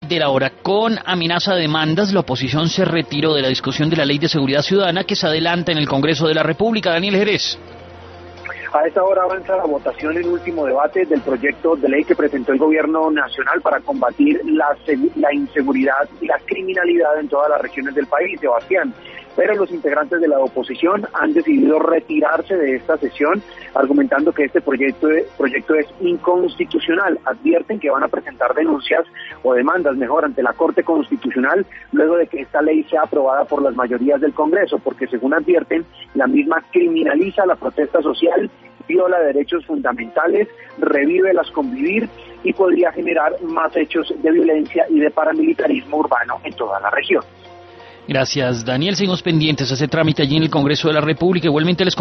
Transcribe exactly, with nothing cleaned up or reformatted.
De la hora, con amenaza de demandas, la oposición se retiró de la discusión de la Ley de Seguridad Ciudadana que se adelanta en el Congreso de la República. Daniel Jerez. A esta hora avanza la votación en último debate del proyecto de ley que presentó el Gobierno Nacional para combatir la, la inseguridad y la criminalidad en todas las regiones del país, Sebastián. Pero los integrantes de la oposición han decidido retirarse de esta sesión, argumentando que este proyecto, proyecto es inconstitucional. Advierten que van a presentar denuncias o demandas, mejor, ante la Corte Constitucional, luego de que esta ley sea aprobada por las mayorías del Congreso, porque según advierten, la misma criminaliza la protesta social, viola derechos fundamentales, revive las convivir y podría generar más hechos de violencia y de paramilitarismo urbano en toda la región. Gracias, Daniel. Seguimos pendientes a ese trámite allí en el Congreso de la República. Igualmente les